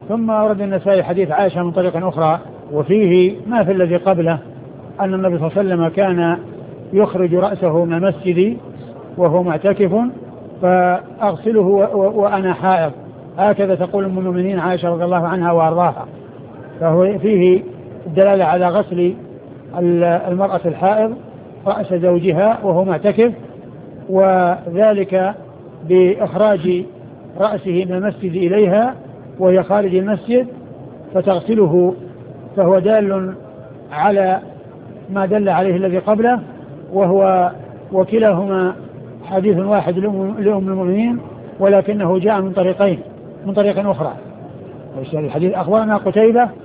ثم ورد النسائي حديث عائشة من طريق أخرى وفيه ما في الذي قبله، أن النبي صلى الله عليه وسلم كان يخرج رأسه من المسجد وهو معتكف فأغسله وأنا حائض، هكذا تقول أم المؤمنين عائشة رضي الله عنها وأرضاها. فهو فيه الدلالة على غسل المرأة الحائض رأس زوجها وهو معتكف، وذلك بإخراج رأسه من المسجد إليها وهي خارج المسجد فتغسله، فهو دال على ما دل عليه الذي قبله، وكلاهما حديث واحد لأم المؤمنين ولكنه جاء من طريقين من طريق أخرى. الحديث أخبرنا قتيبة